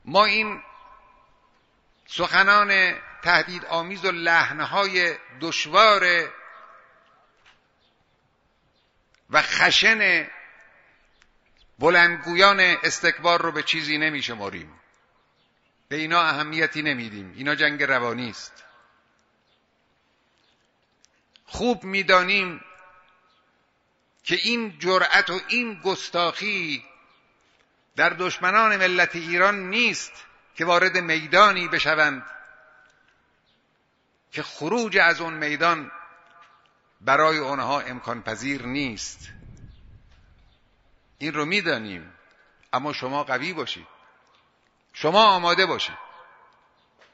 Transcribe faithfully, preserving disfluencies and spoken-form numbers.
ما این سخنان تهدید آمیز و لحنهای دشوار و خشن بلندگویان استکبار رو به چیزی نمیشماریم، به اینا اهمیتی نمیدیم. اینا جنگ روانی است. خوب میدانیم که این جرأت و این گستاخی در دشمنان ملت ایران نیست که وارد میدانی بشوند که خروج از اون میدان برای آنها امکان پذیر نیست. این رو میدانیم، اما شما قوی باشید، شما آماده باشید.